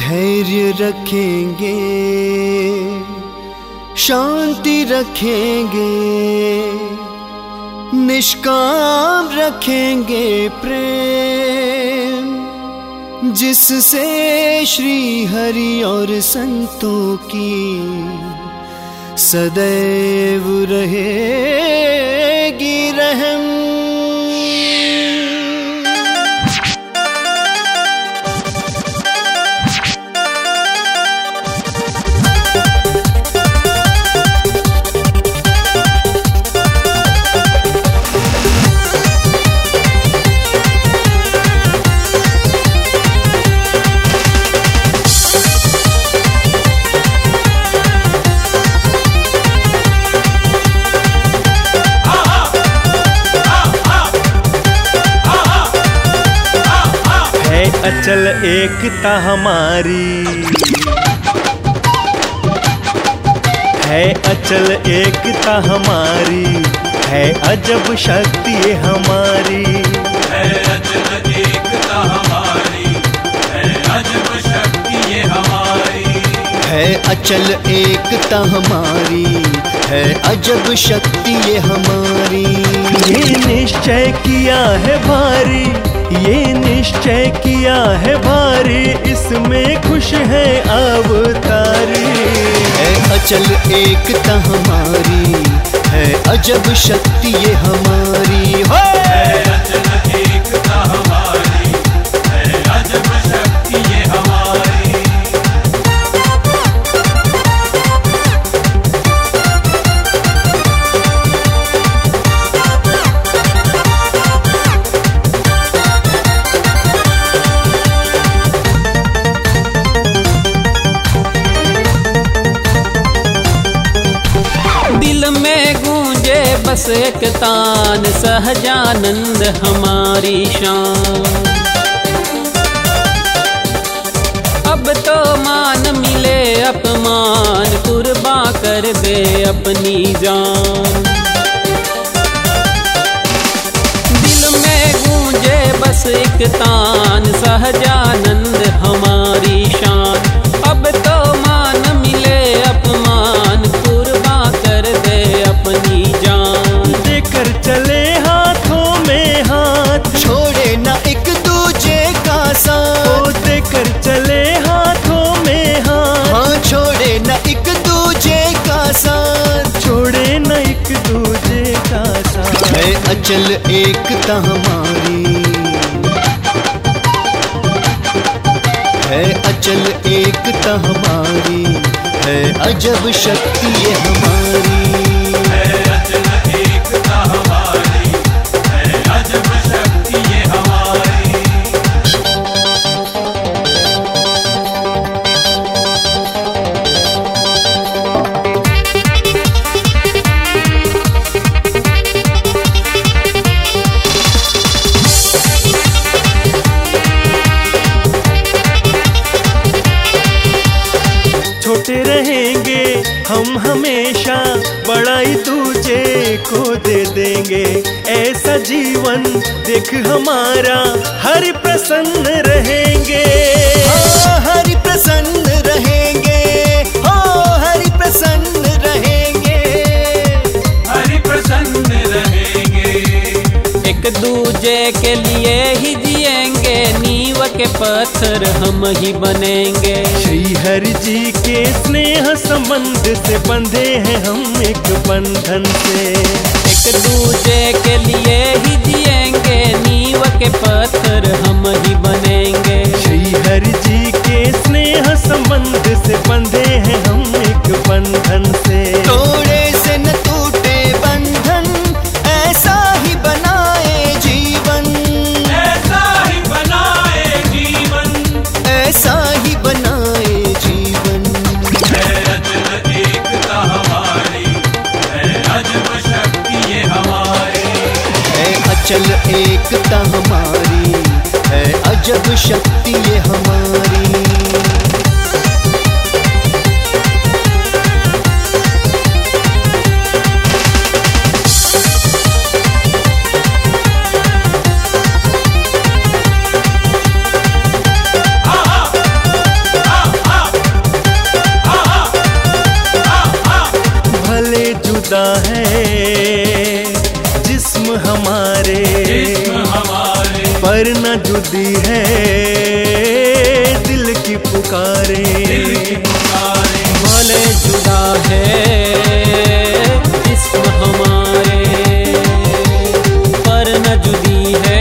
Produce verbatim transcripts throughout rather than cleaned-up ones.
धैर्य रखेंगे, शांति रखेंगे, निष्काम रखेंगे प्रेम, जिससे श्री हरि और संतों की सदैव रहेगी रहम। अचल एकता हमारी है, अचल एकता हमारी है, अजब शक्ति हमारी है, अचल एकता हमारी है, अजब शक्ति हमारी है, अचल एकता हमारी है, अजब शक्ति हमारी। ये निश्चय किया है भारी, ये निश्चय किया है भारी, इसमें खुश है अवतारी। है अचल एकता हमारी है, अजब शक्ति ये हमारी। है अचल एकता हमारी है, अजब शक्ति ये हमारी। बस एक तान सहजानंद हमारी शान। अब तो मान मिले अपमान, कुर्बा कर दे अपनी जान। दिल में गूंजे बस एक तान सहजानंद हमारी शान। अब तो मान मिले अपमान, कुर्बा कर दे अपनी जान। देकर चले हाथों में हाथ, छोड़े ना एक दूजे का साथ। ओ देकर चले हाथों में हाथ, हाँ छोड़े ना एक दूजे का साथ, छोड़े न एक दूजे का साथ। है अचल एकता हमारी है, अचल एकता हमारी है, अजब शक्ति ये हमारी। है अचल एकता हमारी है, अजब शक्ति ये हमारी। छोटे रहेंगे हम हमेशा, बड़ाई दूजे को दे देंगे। ऐसा जीवन देख हमारा हरि प्रसन्न रहेंगे। हाँ हरि प्रसन्न रहेंगे, हो हरि प्रसन्न रहेंगे, हरि प्रसन्न रहेंगे। एक दूजे के लिए ही जिएंगे, नींव के पत्थर हम ही बनेंगे। श्री हरि जी के स्नेह संबंध से बंधे हैं हम एक बंधन से। एक दूजे के लिए ही जिएंगे, नींव के पत्थर हम ही बनेंगे। श्री हरि जी के स्नेह संबंध से बंधे हैं हम एक बंधन से। तोड़े से न टूटे बंधन, ऐसा ही बनाए जीवन, ऐसा ही बनाए जीवन, ऐसा ही बनाए जीवन। है अचल एकता हमारी है, अजब शक्ति ये हमारी। है अचल एकता हमारी है, अजब शक्ति ये हमारी। जुदा है जिस्म हमारे, जिस्म हमारे, पर न जुदी है दिल की पुकारे। दिल की पुकारे। भले जुदा है जिस्म हमारे, पर न जुदी है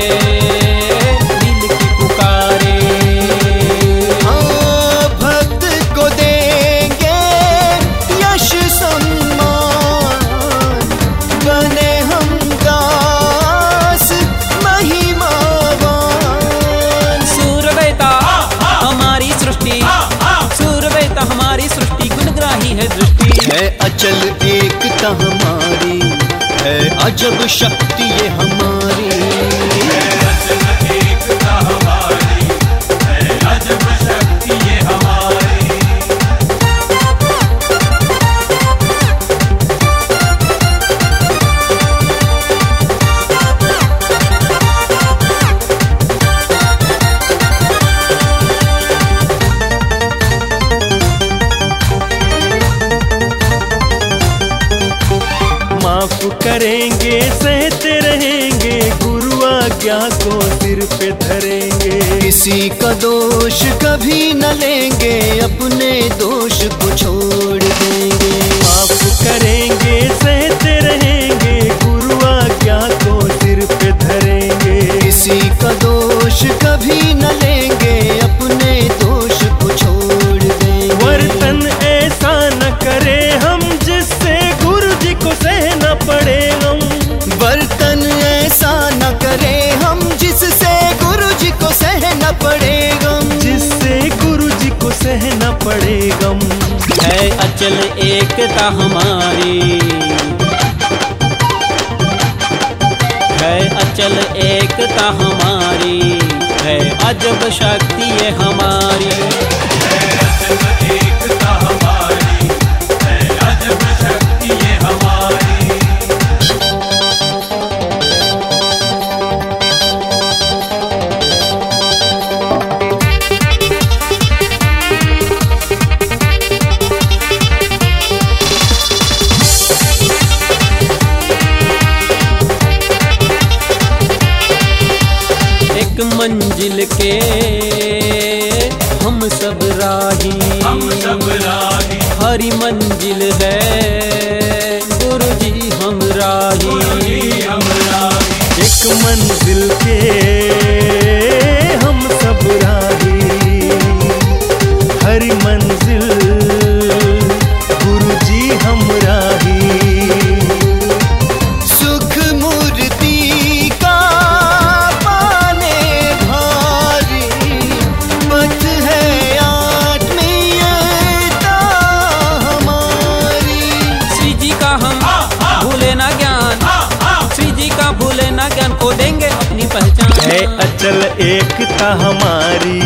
दिल की पुकारे। हाँ, भक्त को देंगे यश सम्मान, बने हम दास महिमावान। सूरवेता हमारी सृष्टि, सूरवेता हमारी सृष्टि, गुणग्राही है दृष्टि। है अचल एकता हमारी, है अजब शक्ति ये हमारी। है अचल एकता हमारी, है अजब शक्ति ये हमारी। माफ करेंगे सहते रहेंगे, गुरु आज्ञा को सिर पे धरेंगे। किसी का दोष कभी न लेंगे, अपने दोष को छोड़ देंगे। माफ करेंगे सहते रहेंगे, गुरु आज्ञा को सिर पे धरेंगे। किसी का दोष कभी न लेंगे, अपने दोष को छोड़ देंगे। वर्तन ऐसा न करे हम जिससे गुरु जी को सहना पड़े हम। बर्तन ऐसा न करे हम जिससे गुरु जी को सहना पड़े गम। जिससे गुरु जी को सहना पड़े गम। है अचल एकता हमारी, है अचल एकता हमारी, है अजब शक्ति ये हमारी। है अचल एकता हमारी, है अजब शक्ति ये हमारी। एक मंजिल के हम सब राही, हम सब राही, हरी मंजिल है गुरु जी हम राही। जी हम राही। एक मंजिल के हम सब राही, हरी मंजिल गुरु जी हम राही। सुख मूर्ति का पाने भारी, पथ है आत्मीयता हमारी। श्री जी का हम भूले ना ज्ञान, श्री जी का भूले ना ज्ञान को देंगे अपनी पहचान। है अचल एकता हमारी,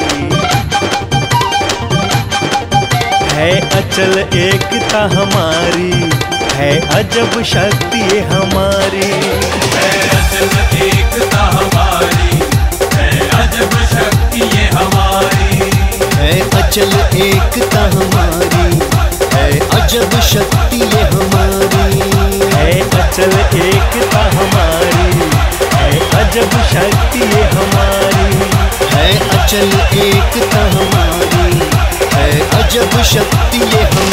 है अचल एकता हमारी, है अजब शक्ति ये हमारी। है अचल एकता हमारी, है अजब शक्ति ये हमारी। है अचल एकता हमारी, है अजब शक्ति ये हमारी। है अचल एकता हमारी, है अजब शक्ति ये हमारी। है अचल एकता हमारी, है अजब शक्ति ये हमारी।